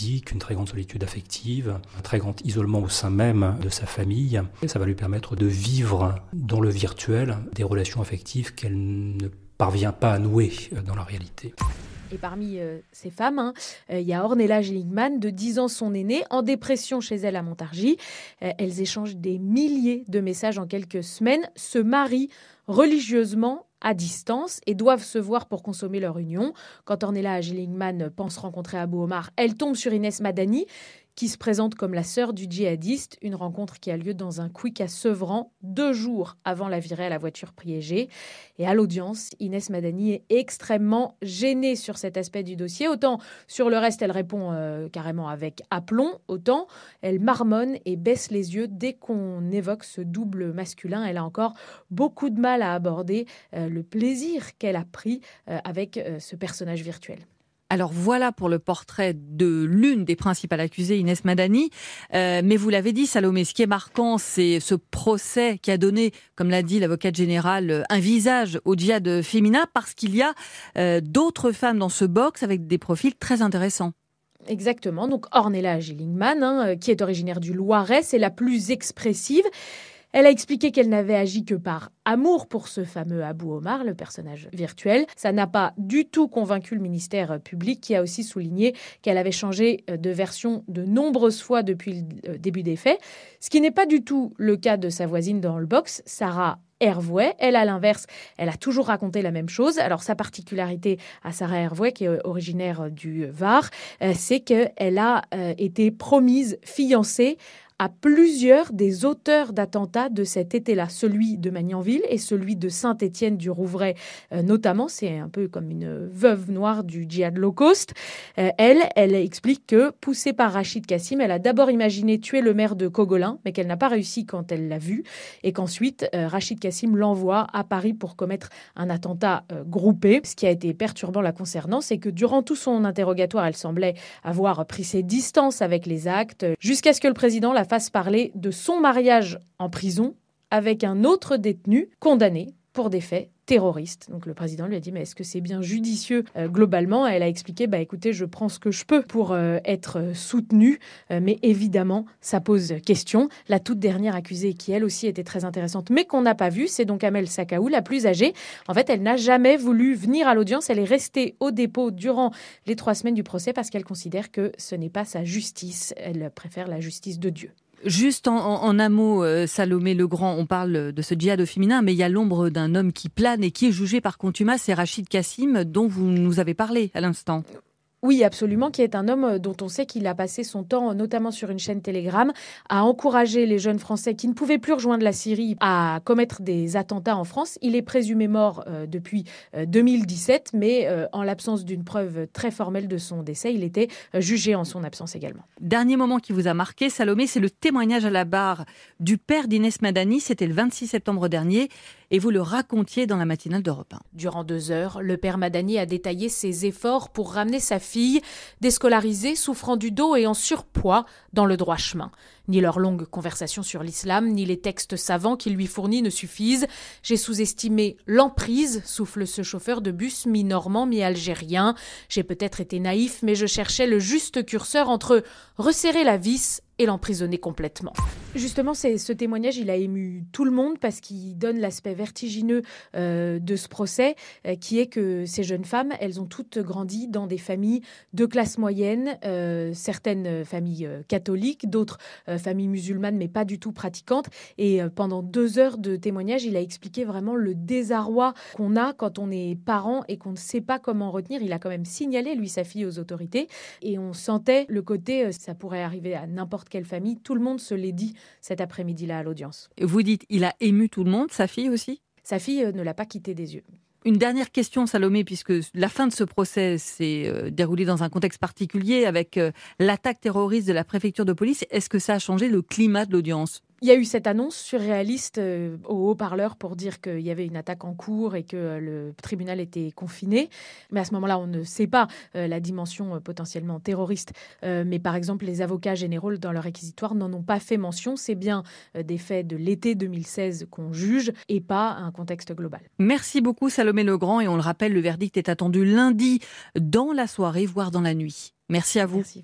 Speaker 19: très grande solitude affective, un très grand isolement au sein même de sa famille. Et ça va lui permettre de vivre dans le virtuel des relations affectives qu'elle ne parvient pas à nouer dans la réalité.
Speaker 18: Et parmi euh, ces femmes, hein, euh, il y a Ornella Gilligman, de dix ans, son aînée, en dépression chez elle à Montargis. Euh, elles échangent des milliers de messages en quelques semaines, se marient religieusement à distance et doivent se voir pour consommer leur union. Quand Ornella Gilligman pense rencontrer Abou Omar, elle tombe sur Inès Madani, qui se présente comme la sœur du djihadiste, une rencontre qui a lieu dans un quick à Sevran, deux jours avant la virée à la voiture piégée. Et à l'audience, Inès Madani est extrêmement gênée sur cet aspect du dossier. Autant sur le reste, elle répond euh, carrément avec aplomb, autant elle marmonne et baisse les yeux dès qu'on évoque ce double masculin. Elle a encore beaucoup de mal à aborder euh, le plaisir qu'elle a pris euh, avec euh, ce personnage virtuel.
Speaker 3: Alors voilà pour le portrait de l'une des principales accusées, Inès Madani. Euh, mais vous l'avez dit, Salomé, ce qui est marquant, c'est ce procès qui a donné, comme l'a dit l'avocate générale, un visage au djihad féminin, parce qu'il y a euh, d'autres femmes dans ce box avec des profils très intéressants.
Speaker 18: Exactement. Donc Ornella Gilligman, hein, qui est originaire du Loiret, c'est la plus expressive. Elle a expliqué qu'elle n'avait agi que par amour pour ce fameux Abou Omar, le personnage virtuel. Ça n'a pas du tout convaincu le ministère public, qui a aussi souligné qu'elle avait changé de version de nombreuses fois depuis le début des faits. Ce qui n'est pas du tout le cas de sa voisine dans le box, Sarah Hervouet. Elle, à l'inverse, elle a toujours raconté la même chose. Alors, sa particularité à Sarah Hervouet, qui est originaire du Var, c'est qu'elle a été promise fiancée à plusieurs des auteurs d'attentats de cet été-là, celui de Magnanville et celui de Saint-Étienne-du-Rouvray euh, notamment. C'est un peu comme une veuve noire du djihad low cost. Euh, elle, elle explique que, poussée par Rachid Kassim, elle a d'abord imaginé tuer le maire de Cogolin, mais qu'elle n'a pas réussi quand elle l'a vu, et qu'ensuite, euh, Rachid Kassim l'envoie à Paris pour commettre un attentat euh, groupé. Ce qui a été perturbant la concernant, c'est que durant tout son interrogatoire, elle semblait avoir pris ses distances avec les actes, jusqu'à ce que le président la fasse parler de son mariage en prison avec un autre détenu condamné pour des faits terroristes. Donc le président lui a dit « mais est-ce que c'est bien judicieux euh, globalement ?» Elle a expliqué bah, « écoutez, je prends ce que je peux pour euh, être soutenue, euh, mais évidemment, ça pose question. » La toute dernière accusée, qui elle aussi était très intéressante, mais qu'on n'a pas vue, c'est donc Amel Sakaou, la plus âgée. En fait, elle n'a jamais voulu venir à l'audience. Elle est restée au dépôt durant les trois semaines du procès parce qu'elle considère que ce n'est pas sa justice. Elle préfère la justice de Dieu.
Speaker 3: Juste en, en, en un mot, euh, Salomé Legrand, on parle de ce djihad au féminin, mais il y a l'ombre d'un homme qui plane et qui est jugé par contumace, c'est Rachid Kassim, dont vous nous avez parlé à l'instant.
Speaker 18: Oui, absolument, qui est un homme dont on sait qu'il a passé son temps, notamment sur une chaîne Telegram, à encourager les jeunes Français qui ne pouvaient plus rejoindre la Syrie à commettre des attentats en France. Il est présumé mort euh, depuis euh, deux mille dix-sept, mais euh, en l'absence d'une preuve très formelle de son décès, il était euh, jugé en son absence également.
Speaker 3: Dernier moment qui vous a marqué, Salomé, c'est le témoignage à la barre du père d'Inès Madani. C'était le vingt-six septembre dernier. Et vous le racontiez dans la matinale d'Europe un.
Speaker 18: Durant deux heures, le père Madani a détaillé ses efforts pour ramener sa fille, déscolarisée, souffrant du dos et en surpoids, dans le droit chemin. Ni leur longue conversation sur l'islam, ni les textes savants qu'il lui fournit ne suffisent. J'ai sous-estimé l'emprise, souffle ce chauffeur de bus mi-normand, mi-algérien. J'ai peut-être été naïf, mais je cherchais le juste curseur entre resserrer la vis et l'emprisonner complètement. Justement, c'est, ce témoignage, il a ému tout le monde parce qu'il donne l'aspect vertigineux euh, de ce procès, euh, qui est que ces jeunes femmes, elles ont toutes grandi dans des familles de classe moyenne, euh, certaines familles euh, catholiques, d'autres euh, familles musulmanes, mais pas du tout pratiquantes. Et euh, pendant deux heures de témoignage, il a expliqué vraiment le désarroi qu'on a quand on est parent et qu'on ne sait pas comment retenir. Il a quand même signalé, lui, sa fille aux autorités. Et on sentait le côté, euh, ça pourrait arriver à n'importe quelle famille. Tout le monde se l'est dit cet après-midi-là à l'audience.
Speaker 3: Vous dites, il a ému tout le monde, sa fille aussi ?
Speaker 18: Sa fille euh, ne l'a pas quitté des yeux.
Speaker 3: Une dernière question, Salomé, puisque la fin de ce procès s'est euh, déroulée dans un contexte particulier avec euh, l'attaque terroriste de la préfecture de police. Est-ce que ça a changé le climat de l'audience ?
Speaker 18: Il y a eu cette annonce surréaliste euh, au haut-parleur pour dire qu'il y avait une attaque en cours et que euh, le tribunal était confiné. Mais à ce moment-là, on ne sait pas euh, la dimension euh, potentiellement terroriste. Euh, mais par exemple, les avocats généraux dans leur réquisitoire n'en ont pas fait mention. C'est bien euh, des faits de l'été deux mille seize qu'on juge et pas un contexte global.
Speaker 3: Merci beaucoup Salomé Legrand. Et on le rappelle, le verdict est attendu lundi dans la soirée, voire dans la nuit. Merci à vous.
Speaker 18: Merci.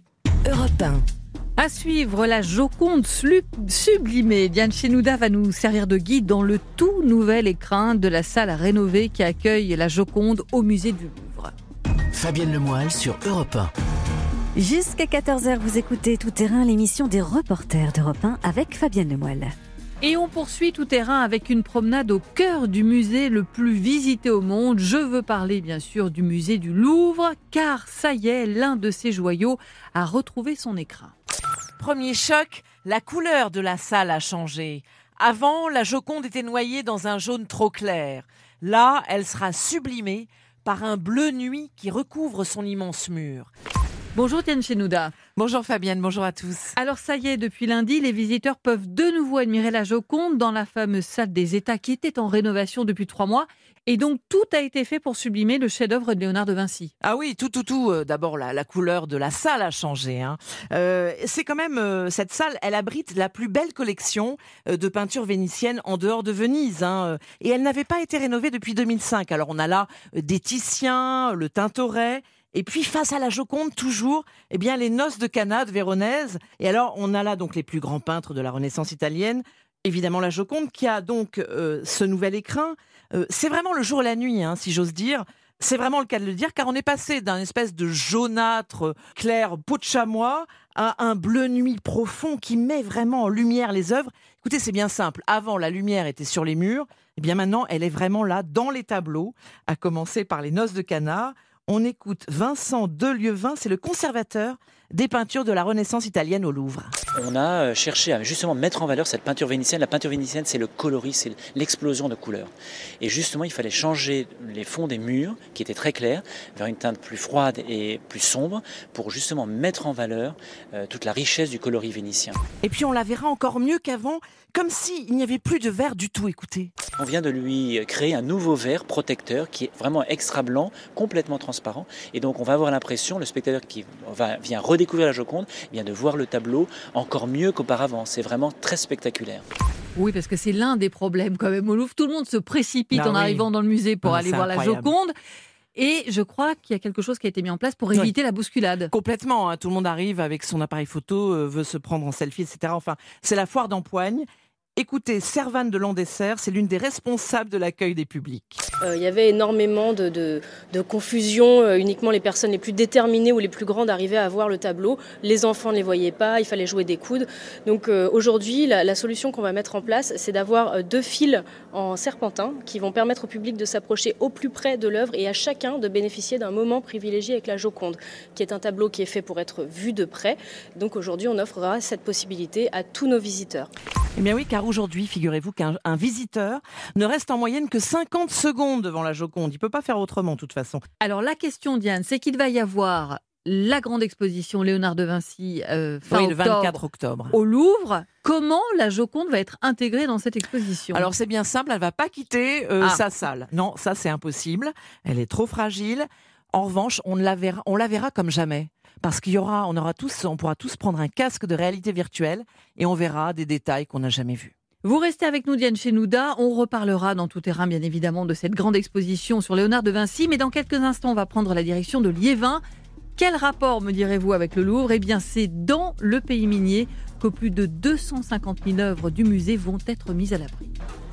Speaker 1: Europe un.
Speaker 3: À suivre, la Joconde sublimée. Diane Chenouda va nous servir de guide dans le tout nouvel écrin de la salle rénovée qui accueille la Joconde au musée du Louvre.
Speaker 2: Fabienne Lemoyle sur Europe un.
Speaker 8: Jusqu'à quatorze heures, vous écoutez Tout Terrain, l'émission des reporters d'Europe un avec Fabienne Lemoyle.
Speaker 3: Et on poursuit Tout Terrain avec une promenade au cœur du musée le plus visité au monde. Je veux parler bien sûr du musée du Louvre, car ça y est, l'un de ses joyaux a retrouvé son écrin.
Speaker 20: Premier choc, la couleur de la salle a changé. Avant, la Joconde était noyée dans un jaune trop clair. Là, elle sera sublimée par un bleu nuit qui recouvre son immense mur.
Speaker 3: Bonjour Diane Chenouda.
Speaker 20: Bonjour Fabienne, bonjour à tous.
Speaker 3: Alors ça y est, depuis lundi, les visiteurs peuvent de nouveau admirer la Joconde dans la fameuse salle des États qui était en rénovation depuis trois mois. Et donc tout a été fait pour sublimer le chef-d'œuvre de Léonard de Vinci.
Speaker 20: Ah oui, tout, tout, tout. Euh, d'abord, la, la couleur de la salle a changé. Hein. Euh, c'est quand même, euh, cette salle, elle abrite la plus belle collection euh, de peintures vénitiennes en dehors de Venise. Hein, et elle n'avait pas été rénovée depuis deux mille cinq. Alors on a là euh, des Titiens, le Tintoret. Et puis face à la Joconde, toujours, eh bien les Noces de Cana de Véronèse. Et alors on a là donc les plus grands peintres de la Renaissance italienne. Évidemment la Joconde qui a donc euh, ce nouvel écrin. Euh, c'est vraiment le jour et la nuit, hein, si j'ose dire. C'est vraiment le cas de le dire, car on est passé d'un espèce de jaunâtre clair peau de chamois à un bleu nuit profond qui met vraiment en lumière les œuvres. Écoutez, c'est bien simple. Avant, la lumière était sur les murs. Et bien maintenant, elle est vraiment là, dans les tableaux, à commencer par les Noces de Cana. On écoute Vincent Delieuvin, c'est le conservateur des peintures de la Renaissance italienne au Louvre.
Speaker 21: On a cherché à justement mettre en valeur cette peinture vénitienne. La peinture vénitienne, c'est le coloris, c'est l'explosion de couleurs. Et justement, il fallait changer les fonds des murs, qui étaient très clairs, vers une teinte plus froide et plus sombre, pour justement mettre en valeur euh, toute la richesse du coloris vénitien.
Speaker 20: Et puis on la verra encore mieux qu'avant, comme s'il n'y avait plus de verre du tout, écoutez.
Speaker 21: On vient de lui créer un nouveau verre protecteur qui est vraiment extra blanc, complètement transparent. Et donc on va avoir l'impression, le spectateur qui va, vient redécouvrir la Joconde, vient de voir le tableau encore mieux qu'auparavant. C'est vraiment très spectaculaire.
Speaker 3: Oui, parce que c'est l'un des problèmes quand même au Louvre. Tout le monde se précipite
Speaker 20: ah
Speaker 3: en
Speaker 20: oui.
Speaker 3: arrivant dans le musée pour
Speaker 20: ah,
Speaker 3: aller voir
Speaker 20: incroyable.
Speaker 3: la Joconde. Et je crois qu'il y a quelque chose qui a été mis en place pour éviter oui. la bousculade.
Speaker 20: Complètement. Hein. Tout le monde arrive avec son appareil photo, euh, veut se prendre en selfie, et cetera. Enfin, c'est la foire d'empoigne. Écoutez, Servane de Landesser, c'est l'une des responsables de l'accueil des publics.
Speaker 22: Euh, il y avait énormément de, de, de confusion. Euh, uniquement les personnes les plus déterminées ou les plus grandes arrivaient à voir le tableau. Les enfants ne les voyaient pas, il fallait jouer des coudes. Donc euh, aujourd'hui, la, la solution qu'on va mettre en place, c'est d'avoir deux fils en serpentin qui vont permettre au public de s'approcher au plus près de l'œuvre et à chacun de bénéficier d'un moment privilégié avec la Joconde, qui est un tableau qui est fait pour être vu de près. Donc aujourd'hui, on offrira cette possibilité à tous nos visiteurs.
Speaker 20: Eh bien oui, car aujourd'hui, figurez-vous qu'un un visiteur ne reste en moyenne que cinquante secondes devant la Joconde. Il ne peut pas faire autrement, de toute façon.
Speaker 3: Alors la question, Diane, c'est qu'il va y avoir la grande exposition Léonard de Vinci euh, fin
Speaker 20: oui, le
Speaker 3: octobre,
Speaker 20: vingt-quatre octobre
Speaker 3: au Louvre. Comment la Joconde va être intégrée dans cette exposition ?
Speaker 20: Alors c'est bien simple, elle ne va pas quitter euh, ah. sa salle. Non, ça c'est impossible. Elle est trop fragile. En revanche, on la verra, on la verra comme jamais. Parce qu'il y aura, on aura tous, on pourra tous prendre un casque de réalité virtuelle et on verra des détails qu'on n'a jamais vus.
Speaker 3: Vous restez avec nous, Diane Chenouda. On reparlera dans Tout Terrain, bien évidemment, de cette grande exposition sur Léonard de Vinci. Mais dans quelques instants, on va prendre la direction de Liévin. Quel rapport, me direz-vous, avec le Louvre ? Eh bien, c'est dans le pays minier que plus de deux cent cinquante mille œuvres du musée vont être mises à l'abri.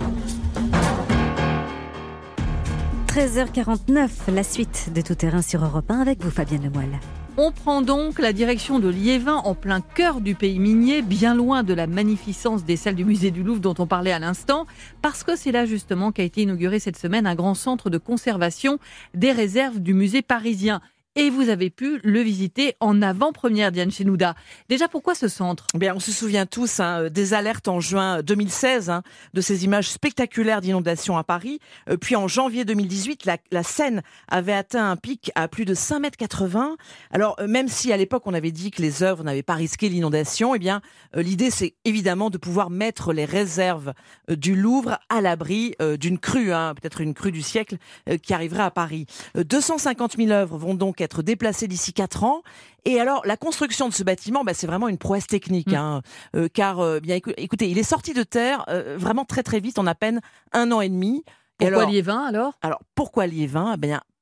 Speaker 8: treize heures quarante-neuf, la suite de Tout Terrain sur Europe un avec vous, Fabienne Lemoyle.
Speaker 3: On prend donc la direction de Liévin, en plein cœur du pays minier, bien loin de la magnificence des salles du musée du Louvre dont on parlait à l'instant, parce que c'est là justement qu'a été inauguré cette semaine un grand centre de conservation des réserves du musée parisien. Et vous avez pu le visiter en avant-première, Diane Chenouda. Déjà, pourquoi ce centre ?
Speaker 20: Bien, on se souvient tous hein, des alertes en juin deux mille seize, hein, de ces images spectaculaires d'inondations à Paris. Euh, puis en janvier deux mille dix-huit, la, la Seine avait atteint un pic à plus de cinq mètres quatre-vingts. Alors, euh, même si à l'époque on avait dit que les œuvres n'avaient pas risqué l'inondation, eh bien, euh, l'idée c'est évidemment de pouvoir mettre les réserves euh, du Louvre à l'abri euh, d'une crue, hein, peut-être une crue du siècle euh, qui arriverait à Paris. Euh, deux cent cinquante mille œuvres vont donc être déplacé d'ici quatre ans. Et alors, la construction de ce bâtiment, bah, c'est vraiment une prouesse technique, mmh. hein, euh, car, euh, bien, écoutez, il est sorti de terre euh, vraiment très très vite, en à peine un an et demi.
Speaker 3: Pourquoi
Speaker 20: et alors,
Speaker 3: Liévin alors
Speaker 20: Alors, pourquoi Liévin ? Eh bien,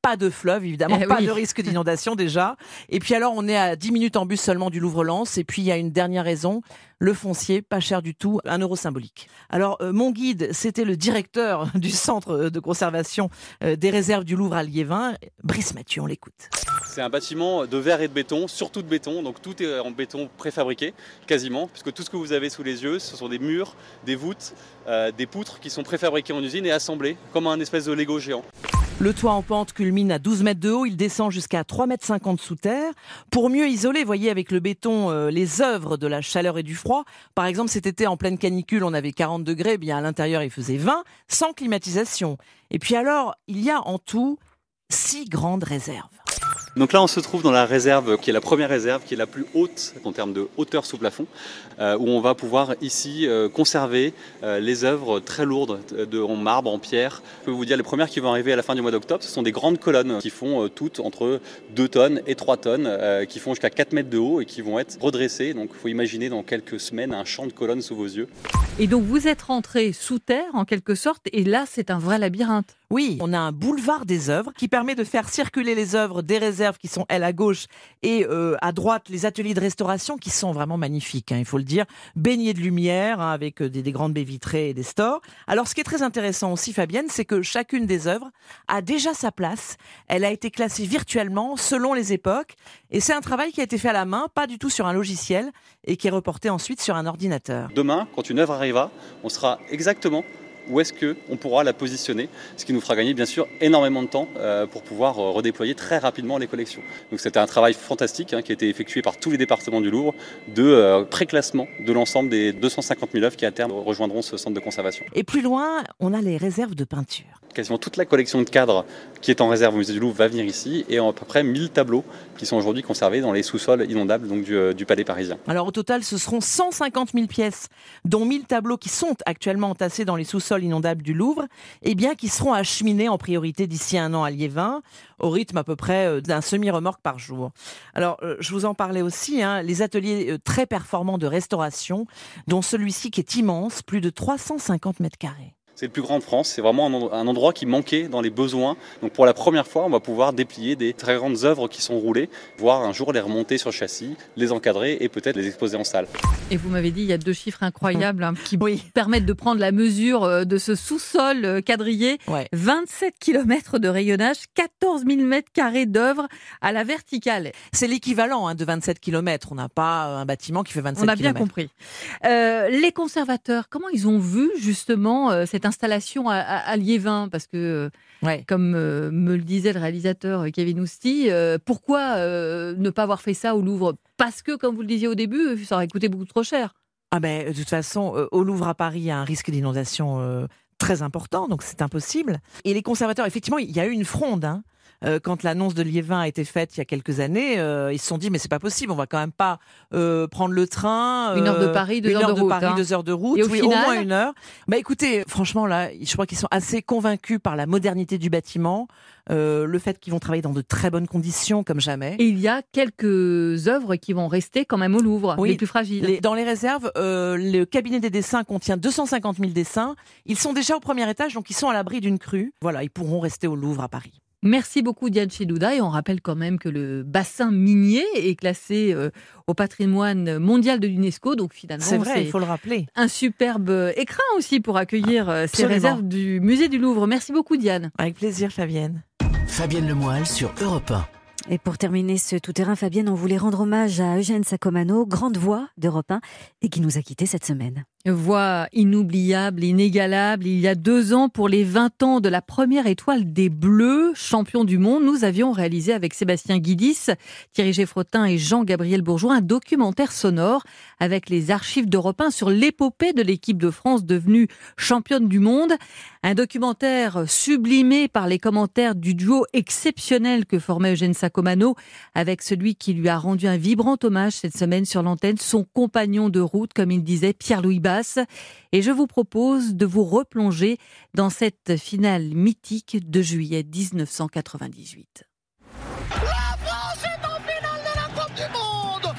Speaker 20: pas de fleuve, évidemment,
Speaker 3: eh
Speaker 20: pas
Speaker 3: oui.
Speaker 20: de risque d'inondation déjà. Et puis alors, on est à dix minutes en bus seulement du Louvre-Lens. Et puis, il y a une dernière raison, le foncier, pas cher du tout, un euro symbolique. Alors, euh, mon guide, c'était le directeur du centre de conservation euh, des réserves du Louvre à Liévin. Brice Mathieu, on l'écoute.
Speaker 4: C'est un bâtiment de verre et de béton, surtout de béton, donc tout est en béton préfabriqué, quasiment, puisque tout ce que vous avez sous les yeux, ce sont des murs, des voûtes, euh, des poutres qui sont préfabriquées en usine et assemblées comme un espèce de Lego géant.
Speaker 20: Le toit en pente culmine à douze mètres de haut, il descend jusqu'à trois mètres cinquante sous terre. Pour mieux isoler, voyez avec le béton euh, les œuvres de la chaleur et du froid. Par exemple, cet été en pleine canicule, on avait quarante degrés, bien à l'intérieur il faisait vingt, sans climatisation. Et puis alors, il y a en tout six grandes réserves.
Speaker 4: Donc là, on se trouve dans la réserve qui est la première réserve, qui est la plus haute en termes de hauteur sous plafond, euh, où on va pouvoir ici euh, conserver euh, les œuvres très lourdes de, en marbre, en pierre. Je peux vous dire, les premières qui vont arriver à la fin du mois d'octobre, ce sont des grandes colonnes qui font euh, toutes entre deux tonnes et trois tonnes, euh, qui font jusqu'à quatre mètres de haut et qui vont être redressées. Donc il faut imaginer dans quelques semaines un champ de colonnes sous vos yeux.
Speaker 3: Et donc vous êtes rentré sous terre en quelque sorte, et là c'est un vrai labyrinthe.
Speaker 20: Oui, on a un boulevard des œuvres qui permet de faire circuler les œuvres des réserves qui sont, elles, à gauche et euh, à droite, les ateliers de restauration qui sont vraiment magnifiques, hein, il faut le dire, baignés de lumière, hein, avec des, des grandes baies vitrées et des stores. Alors, ce qui est très intéressant aussi, Fabienne, c'est que chacune des œuvres a déjà sa place. Elle a été classée virtuellement selon les époques et c'est un travail qui a été fait à la main, pas du tout sur un logiciel et qui est reporté ensuite sur un ordinateur.
Speaker 4: Demain, quand une œuvre arrivera, on sera exactement où est-ce qu'on pourra la positionner, ce qui nous fera gagner bien sûr énormément de temps euh, pour pouvoir euh, redéployer très rapidement les collections. Donc c'était un travail fantastique hein, qui a été effectué par tous les départements du Louvre de euh, préclassement de l'ensemble des deux cent cinquante mille œuvres qui à terme rejoindront ce centre de conservation.
Speaker 20: Et plus loin, on a les réserves de peinture.
Speaker 4: Quasiment toute la collection de cadres qui est en réserve au musée du Louvre va venir ici et à peu près mille tableaux qui sont aujourd'hui conservés dans les sous-sols inondables donc du, euh, du Palais parisien.
Speaker 20: Alors au total, ce seront cent cinquante mille pièces, dont mille tableaux qui sont actuellement entassés dans les sous-sols inondables du Louvre, et bien qui seront acheminés en priorité d'ici un an à Liévin, au rythme à peu près d'un semi-remorque par jour. Alors euh, je vous en parlais aussi, hein, les ateliers euh, très performants de restauration, dont celui-ci qui est immense, plus de trois cent cinquante mètres carrés.
Speaker 4: C'est le plus grand de France, c'est vraiment un endroit qui manquait dans les besoins. Donc pour la première fois, on va pouvoir déplier des très grandes œuvres qui sont roulées, voire un jour les remonter sur le châssis, les encadrer et peut-être les exposer en salle.
Speaker 3: Et vous m'avez dit, il y a deux chiffres incroyables hein, qui oui. permettent de prendre la mesure de ce sous-sol quadrillé.
Speaker 20: Ouais.
Speaker 3: vingt-sept kilomètres de rayonnage, quatorze mille mètres carrés d'œuvres à la verticale.
Speaker 20: C'est l'équivalent hein, de vingt-sept kilomètres. On n'a pas un bâtiment qui fait vingt-sept kilomètres.
Speaker 3: On a bien compris. Euh, les conservateurs, comment ils ont vu justement euh, cette installation à, à, à Liévin, parce que,
Speaker 20: ouais.
Speaker 3: comme euh, me le disait le réalisateur Kevin Ousti, euh, pourquoi euh, ne pas avoir fait ça au Louvre? Parce que, comme vous le disiez au début, ça aurait coûté beaucoup trop cher.
Speaker 20: Ah ben, de toute façon, euh, au Louvre à Paris, il y a un risque d'inondation euh, très important, donc c'est impossible. Et les conservateurs, effectivement, il y a eu une fronde, hein. Euh, quand l'annonce de Liévin a été faite il y a quelques années, euh, ils se sont dit mais c'est pas possible, on va quand même pas euh, prendre le train.
Speaker 3: Euh, une heure de Paris, deux heures de,
Speaker 20: de
Speaker 3: route.
Speaker 20: Paris,
Speaker 3: hein.
Speaker 20: deux heures de route.
Speaker 3: Et au
Speaker 20: oui,
Speaker 3: final...
Speaker 20: au moins une heure. Bah écoutez, franchement là, je crois qu'ils sont assez convaincus par la modernité du bâtiment, euh, le fait qu'ils vont travailler dans de très bonnes conditions comme jamais.
Speaker 3: Et il y a quelques œuvres qui vont rester quand même au Louvre,
Speaker 20: oui,
Speaker 3: les plus fragiles.
Speaker 20: Les, dans les réserves, euh, le cabinet des dessins contient deux cent cinquante mille dessins. Ils sont déjà au premier étage, donc ils sont à l'abri d'une crue. Voilà, ils pourront rester au Louvre à Paris.
Speaker 3: Merci beaucoup Diane Chedouda, et on rappelle quand même que le bassin minier est classé euh, au patrimoine mondial de l'UNESCO, donc finalement
Speaker 20: c'est vrai, il faut le rappeler.
Speaker 3: Un superbe écrin aussi pour accueillir euh, ces
Speaker 20: Absolument.
Speaker 3: réserves du musée du Louvre. Merci beaucoup Diane.
Speaker 20: Avec plaisir Fabienne.
Speaker 2: Fabienne Lemoyle sur Europe un.
Speaker 8: Et pour terminer ce tout-terrain, Fabienne, on voulait rendre hommage à Eugène Sacomano, grande voix d'Europe un, et qui nous a quittés cette semaine.
Speaker 3: Voix inoubliable, inégalable. Il y a deux ans, pour les vingt ans de la première étoile des Bleus, champion du monde, nous avions réalisé avec Sébastien Guidis, Thierry Geffrotin et Jean-Gabriel Bourgeois un documentaire sonore avec les archives d'Europe un sur l'épopée de l'équipe de France devenue championne du monde. Un documentaire sublimé par les commentaires du duo exceptionnel que formait Eugène Sacomano avec celui qui lui a rendu un vibrant hommage cette semaine sur l'antenne, son compagnon de route, comme il disait, Pierre-Louis Basse. Et je vous propose de vous replonger dans cette finale mythique de juillet dix-neuf cent quatre-vingt-dix-huit.
Speaker 6: La France est en finale de la Coupe du Monde.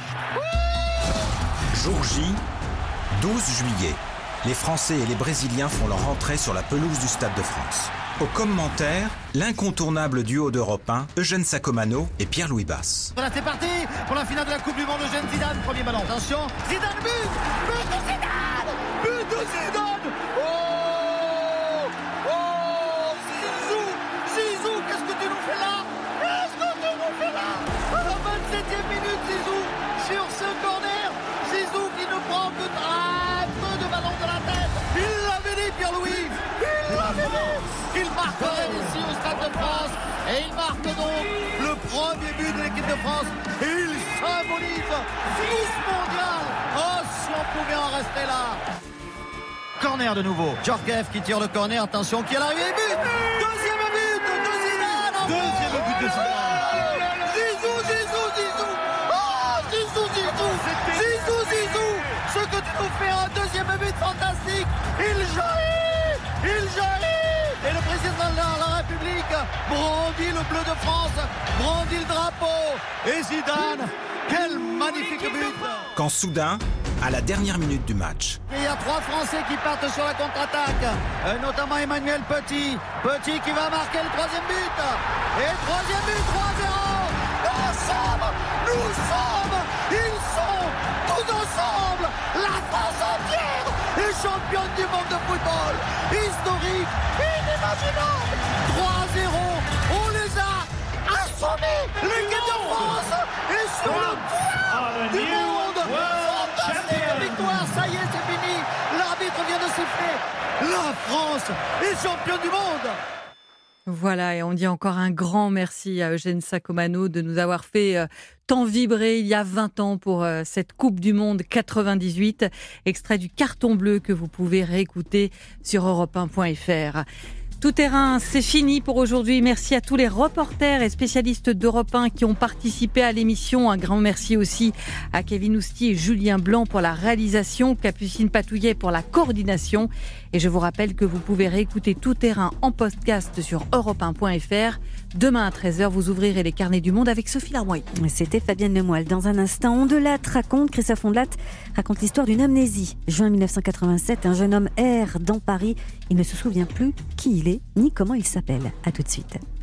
Speaker 6: Oui.
Speaker 23: Jour J, douze juillet. Les Français et les Brésiliens font leur entrée sur la pelouse du Stade de France.
Speaker 5: Au commentaire, l'incontournable duo d'Europe un, Eugène Sacomano et Pierre-Louis Basse.
Speaker 6: Voilà, c'est parti pour la finale de la Coupe du Monde. Eugène Zidane, premier ballon. Attention, Zidane, but But de Zidane But de Zidane Oh Oh Zizou Zizou, qu'est-ce que tu nous fais là Qu'est-ce que tu nous fais là À la vingt-septième minute, Zizou, sur ce corner, Zizou qui ne prend que un peu de ballon de la tête. Il l'avait dit, Pierre-Louis Il l'avait dit Il marquerait ici au Stade de France. Et il marque donc le premier but de l'équipe de France. Et il symbolise tous mondial. Oh, si on pouvait en rester là. Corner de nouveau. Djorkaeff qui tire le corner. Attention, qui est l'arrivée. But Deuxième but de Zidane. Deuxième but de Zidane. Zizou, Zizou, Zizou. Oh, Zizou, Zizou. Zizou, Zizou. Ce que tu nous fais, un deuxième but fantastique. Il jaillit. Il jaillit. Et le président de la République brandit le bleu de France, brandit le drapeau. Et Zidane, quel magnifique but!
Speaker 5: Quand soudain, à la dernière minute du match,
Speaker 6: Et il y a trois Français qui partent sur la contre-attaque, euh, notamment Emmanuel Petit. Petit qui va marquer le troisième but. Et troisième but, trois zéro. Ensemble, nous sommes, ils sont, tous ensemble, la France entière est championne du monde de football. Historique, inimaginable. trois zéro, on les a assommés. L'équipe de France est sur le point du monde. Fantastique victoire, ça y est, c'est fini. L'arbitre vient de siffler. La France est championne du monde.
Speaker 3: Voilà, et on dit encore un grand merci à Eugène Sacomano de nous avoir fait euh, tant vibrer il y a vingt ans pour euh, cette Coupe du Monde quatre-vingt-dix-huit, extrait du Carton Bleu que vous pouvez réécouter sur europe un point f r. Tout terrain, c'est fini pour aujourd'hui. Merci à tous les reporters et spécialistes d'Europe un qui ont participé à l'émission. Un grand merci aussi à Kevin Ousti et Julien Blanc pour la réalisation, Capucine Patouillet pour la coordination. Et je vous rappelle que vous pouvez réécouter Tout terrain en podcast sur europe un point f r. Demain à treize heures, vous ouvrirez les carnets du monde avec Sophie Larmoy.
Speaker 8: C'était Fabienne Lemoyle. Dans un instant, Ondelat raconte, Christophe Ondelat raconte l'histoire d'une amnésie. Juin mille neuf cent quatre-vingt-sept, un jeune homme erre dans Paris. Il ne se souvient plus qui il est, ni comment il s'appelle. À tout de suite.